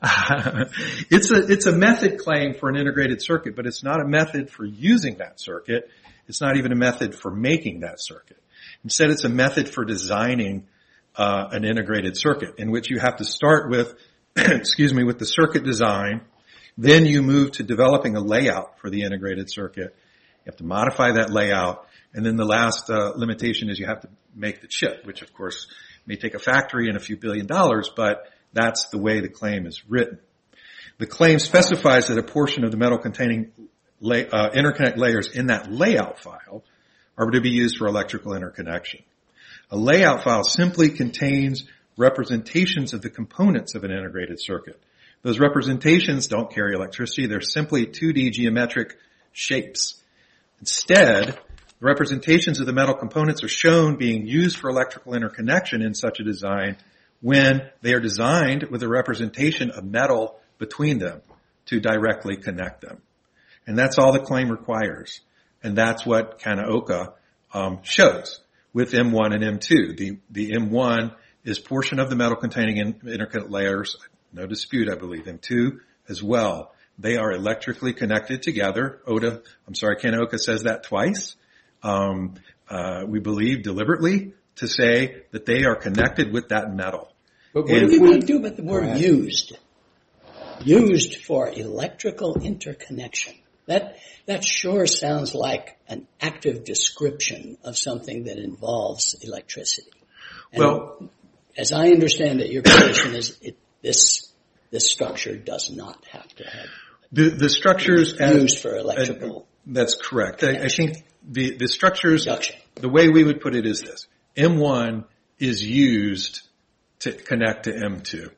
S5: it's a it's a method claim for an integrated circuit, but it's not a method for using that circuit. It's not even a method for making that circuit. Instead, it's a method for designing Uh, an integrated circuit in which you have to start with, excuse me, with the circuit design. Then you move to developing a layout for the integrated circuit. You have to modify that layout. And then the last uh, limitation is you have to make the chip, which of course may take a factory and a few billion dollars, but that's the way the claim is written. The claim specifies that a portion of the metal containing lay, uh, interconnect layers in that layout file are to be used for electrical interconnection. A layout file simply contains representations of the components of an integrated circuit. Those representations don't carry electricity. They're simply two D geometric shapes. Instead, the representations of the metal components are shown being used for electrical interconnection in such a design when they are designed with a representation of metal between them to directly connect them. And that's all the claim requires. And that's what Kanaoka um, shows. With M one and M two. The, the M one is portion of the metal containing in, interconnect layers. No dispute, I believe. M two as well. They are electrically connected together. O D A, I'm sorry, Kanaoka says that twice. Um, uh, we believe deliberately to say that they are connected with that metal.
S3: But what and, do you do about the word used? Used for electrical interconnection. That that sure sounds like an active description of something that involves electricity. And
S5: well,
S3: as I understand it, your position is it, this this structure does not have to have
S5: the the structures
S3: used
S5: as,
S3: for electrical.
S5: Uh, that's correct. I, I think the the structures.
S3: Production.
S5: The way we would put it is this: M one is used to connect to M two.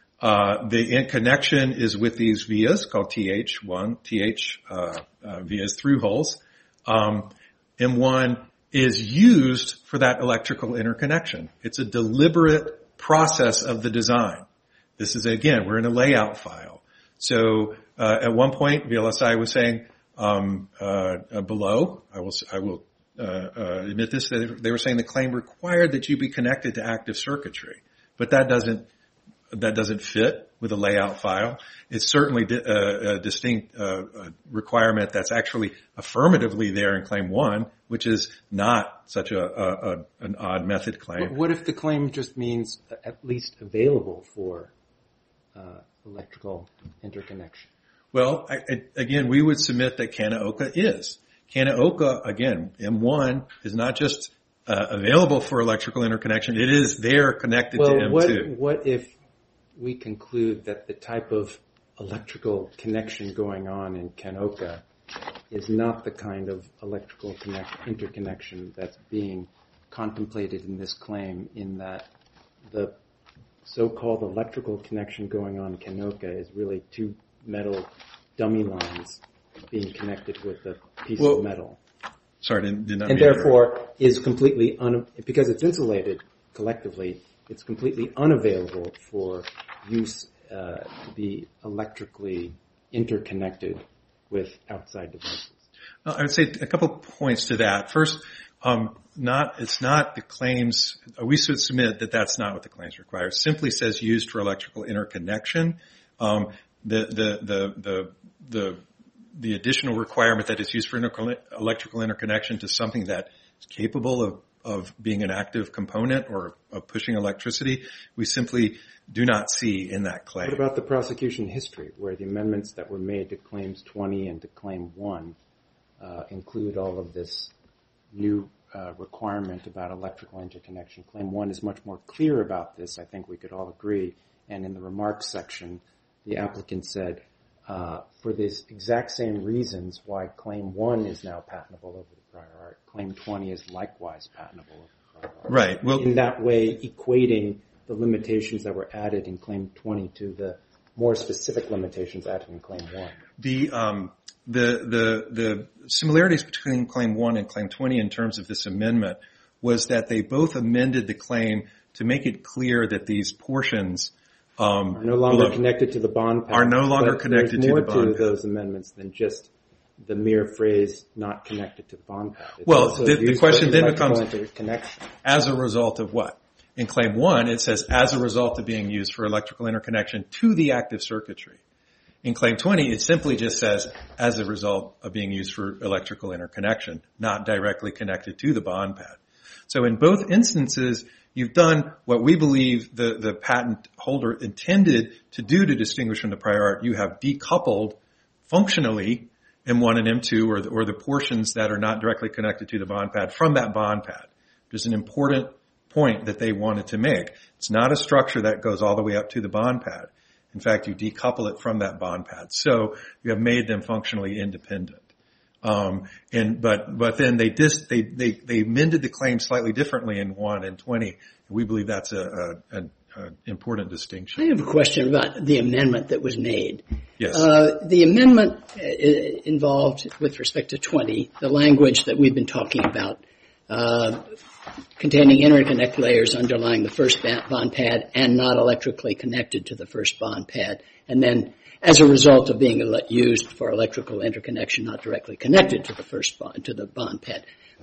S5: Uh, the in connection is with these vias called T H one, T H uh, uh, vias through holes. Um, M one is used for that electrical interconnection. It's a deliberate process of the design. This is, again, we're in a layout file. So uh, at one point, V L S I was saying um, uh, uh, below, I will, I will uh, uh, admit this, they, they were saying the claim required that you be connected to active circuitry, but that doesn't that doesn't fit with a layout file. It's certainly di- uh, a distinct uh, a requirement that's actually affirmatively there in Claim one, which is not such a, a, a an odd method claim.
S1: What if the claim just means at least available for uh, electrical interconnection?
S5: Well, I, I, again, we would submit that Kanaoka is. Kanaoka, again, M one is not just uh, available for electrical interconnection. It is there connected
S1: well,
S5: to M two.
S1: What, what if we conclude that the type of electrical connection going on in Kanaoka is not the kind of electrical connect, interconnection that's being contemplated in this claim, in that the so-called electrical connection going on in Kanaoka is really two metal dummy lines being connected with a piece
S5: well,
S1: of metal.
S5: Sorry, did, did not
S1: and
S5: mean
S1: therefore is completely, un, because it's insulated collectively, it's completely unavailable for use uh, to be electrically interconnected with outside devices.
S5: Uh, I would say a couple points to that. First, um, not it's not the claims. We should submit that that's not what the claims require. It simply says used for electrical interconnection. Um, the the the the the the additional requirement that it's used for electrical interconnection to something that is capable of of being an active component or of pushing electricity, we simply do not see in that claim.
S1: What about the prosecution history, where the amendments that were made to Claims twenty and to Claim one uh, include all of this new uh, requirement about electrical interconnection? Claim one is much more clear about this. I think we could all agree. And in the remarks section, the applicant said, uh, for these exact same reasons why Claim one is now patentable over the prior art, Claim twenty is likewise patentable over the prior art.
S5: Right. Well,
S1: in that way, equating the limitations that were added in Claim twenty to the more specific limitations added in Claim one.
S5: The um, the the the similarities between Claim one and Claim twenty in terms of this amendment was that they both amended the claim to make it clear that these portions um,
S1: are no longer
S5: below,
S1: connected to the bond pad.
S5: Are no longer
S1: but
S5: connected to the bond
S1: There's more to
S5: pad.
S1: those amendments than just the mere phrase "not connected to the bond pad." It's
S5: well,
S1: also
S5: the, the
S1: used
S5: question
S1: for
S5: then
S1: electrical
S5: becomes,
S1: interconnection.
S5: as a result of what? In Claim one, it says, as a result of being used for electrical interconnection to the active circuitry. In Claim twenty, it simply just says, as a result of being used for electrical interconnection, not directly connected to the bond pad. So in both instances, you've done what we believe the, the patent holder intended to do to distinguish from the prior art. You have decoupled functionally M one and M two, or the, or the portions that are not directly connected to the bond pad, from that bond pad. There's an important point that they wanted to make. It's not a structure that goes all the way up to the bond pad. In fact, you decouple it from that bond pad. So you have made them functionally independent. Um, and, but, but then they dis, they, they, they amended the claim slightly differently in one and twenty. We believe that's a, a, a, a important distinction.
S3: I have a question about the amendment that was made.
S5: Yes.
S3: Uh, the amendment uh, involved, with respect to twenty, the language that we've been talking about, uh, containing interconnect layers underlying the first bond pad and not electrically connected to the first bond pad. And then, as a result of being used for electrical interconnection, not directly connected to the first bond, to the bond pad.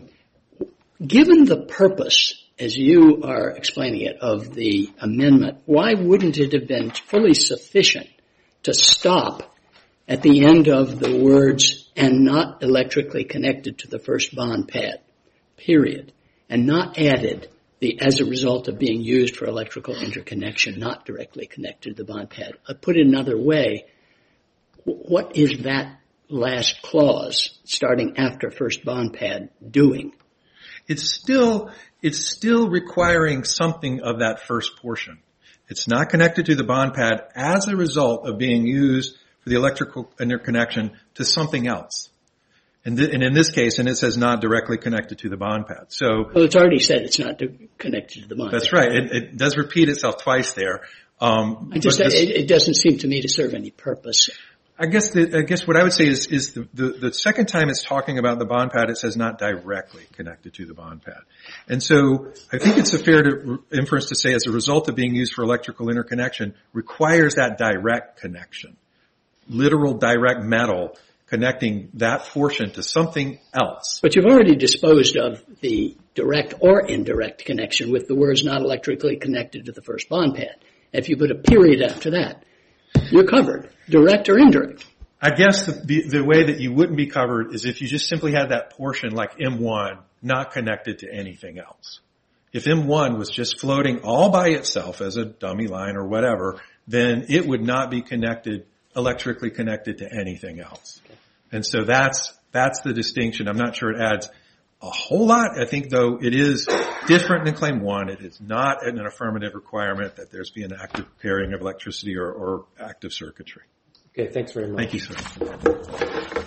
S3: Given the purpose, as you are explaining it, of the amendment, why wouldn't it have been fully sufficient to stop at the end of the words "and not electrically connected to the first bond pad," period, and not added the "as a result of being used for electrical interconnection, not directly connected to the bond pad"? I put it another way, what is that last clause, starting after first bond pad, doing?
S5: It's still, it's still requiring something of that first portion. It's not connected to the bond pad as a result of being used for the electrical interconnection to something else. And, th- and in this case, and it says not directly connected to the bond pad. So,
S3: well, it's already said it's not connected to the bond
S5: that's
S3: pad.
S5: right. It, it does repeat itself twice there. Um,
S3: I just,
S5: this,
S3: it, it doesn't seem to me to serve any purpose.
S5: I guess the, I guess what I would say is, is the, the, the second time it's talking about the bond pad, it says not directly connected to the bond pad. And so I think it's a fair to, inference to say as a result of being used for electrical interconnection requires that direct connection. Literal direct metal connecting that portion to something else.
S3: But you've already disposed of the direct or indirect connection with the words not electrically connected to the first bond pad. If you put a period after that, you're covered, direct or indirect.
S5: I guess the, the, the way that you wouldn't be covered is if you just simply had that portion like M one not connected to anything else. If M one was just floating all by itself as a dummy line or whatever, then it would not be connected, electrically connected to anything else. And so that's, that's the distinction. I'm not sure it adds a whole lot. I think, though, it is different than Claim one. It is not an affirmative requirement that there's be an active carrying of electricity or, or active circuitry.
S1: Okay, thanks very much.
S5: Thank you, sir.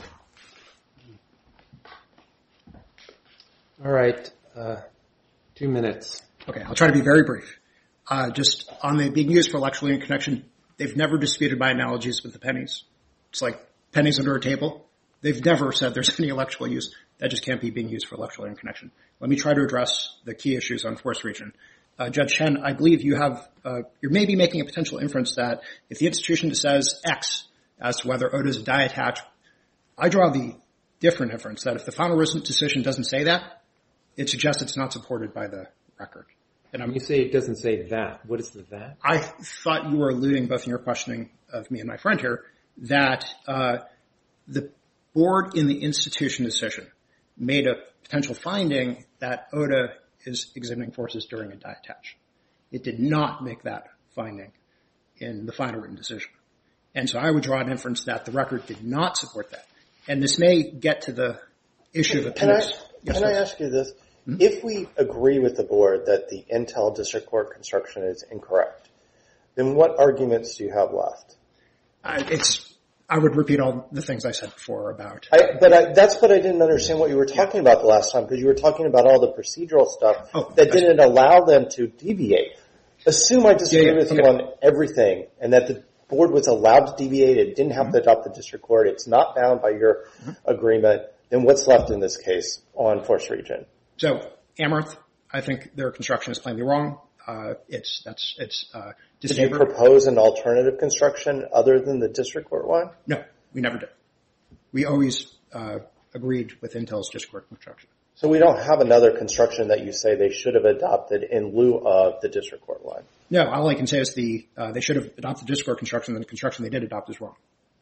S1: All right, uh, two minutes.
S2: Okay, I'll try to be very brief. Uh, just on the being used for electrical interconnection, they've never disputed my analogies with the pennies. It's like pennies under a table. They've never said there's any electrical use. That just can't be being used for electrical interconnection. Let me try to address the key issues on force region. Uh, Judge Chen, I believe you have, uh, you're maybe making a potential inference that if the institution says X as to whether O D A is a die attach, I draw the different inference that if the final written decision doesn't say that, it suggests it's not supported by the record. And I'm,
S1: You say it doesn't say that. What is the that?
S2: I thought you were alluding, both in your questioning of me and my friend here, that uh, the board in the institution decision made a potential finding that O D A is exhibiting forces during a die attach. It did not make that finding in the final written decision. And so I would draw an inference that the record did not support that. And this may get to the issue of appendix.
S4: Can I,
S2: yes,
S4: can I
S2: please.
S4: ask you this?
S2: Hmm?
S4: If we agree with the board that the Intel district court construction is incorrect, then what arguments do you have left?
S2: Uh, it's, I would repeat all the things I said before about.
S4: I, but I, that's what I didn't understand what you were talking about the last time, because you were talking about all the procedural stuff
S2: Oh,
S4: that didn't allow them to deviate. Assume I disagree
S2: Yeah, yeah,
S4: with
S2: okay.
S4: you on everything, and that the board was allowed to deviate. It didn't have
S2: Mm-hmm.
S4: to adopt the district court. It's not bound by your
S2: Mm-hmm.
S4: agreement. Then what's left in this case on force region?
S2: So, Amherst, I think their construction is plainly wrong. Uh, it's, that's, it's, uh,
S4: Did you
S2: disfavored.
S4: propose an alternative construction other than the district court one?
S2: No, we never did. We always, uh, agreed with Intel's district court construction.
S4: So we don't have another construction that you say they should have adopted in lieu of the district court one.
S2: No, all I can say is the, uh, they should have adopted district court construction, and the construction they did adopt is wrong.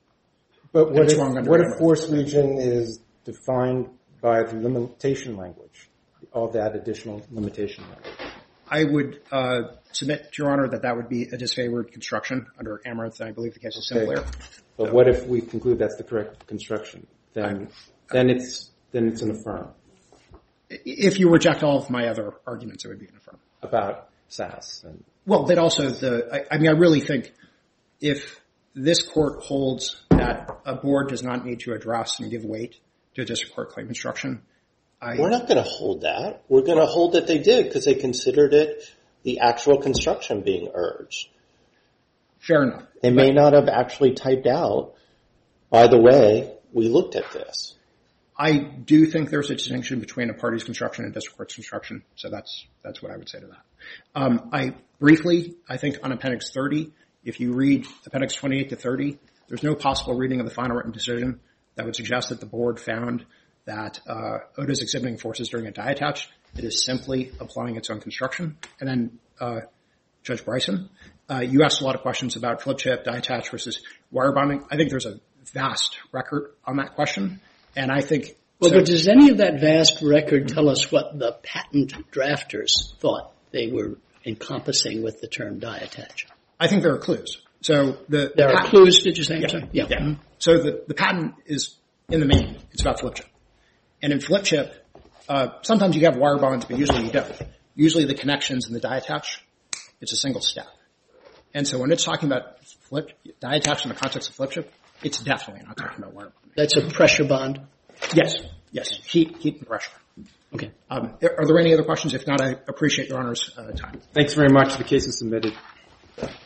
S1: But
S2: And
S1: what
S2: it's
S1: if,
S2: wrong under
S1: what if
S2: Amherst.
S1: force region is defined by the limitation language, all that additional limitation language?
S2: I would uh, submit to Your Honor that that would be a disfavored construction under Amherst, and I believe the case is similar.
S1: Okay. But what if we conclude that's the correct construction? Then, then it's then it's an affirm
S2: If you reject all of my other arguments, it would be an affirm.
S1: about S A S. And
S2: Well, but also the, I, I mean, I really think if this court holds that a board does not need to address and give weight to a district court claim construction, I,
S4: We're not going to hold that. We're going to hold that they did because they considered it the actual construction being urged.
S2: fair enough.
S4: They may not have actually typed out, by the way, we looked at this.
S2: I do think there's a distinction between a party's construction and district court's construction, so that's that's what I would say to that. Um, I briefly, I think on Appendix thirty, if you read Appendix twenty-eight to thirty, there's no possible reading of the final written decision that would suggest that the board found that uh, O D A is exhibiting forces during a die attach. It is simply applying its own construction. And then, uh, Judge Bryson, uh, you asked a lot of questions about flip chip, die attach versus wire bonding. I think there's a vast record on that question. And I think...
S3: Well,
S2: so,
S3: but does any of that vast record tell us what the patent drafters thought they were encompassing with the term die attach?
S2: I think there are clues. So the,
S3: There
S2: the
S3: are
S2: patent,
S3: clues, did you say?
S2: Yeah.
S3: I'm sorry? Yeah.
S2: yeah.
S3: Mhm.
S2: So the, the patent is in the main. It's about flip chip. And in flip chip, uh, sometimes you have wire bonds, but usually you don't. Usually the connections and the die attach, it's a single step. And so when it's talking about flip, die attach in the context of flip chip, it's definitely not talking about wire bonding.
S3: That's a pressure bond?
S2: Yes. Yes. Heat, heat and pressure.
S3: Okay.
S2: Um, are there any other questions? If not, I appreciate Your Honor's uh, time.
S1: Thanks very much. The case is submitted.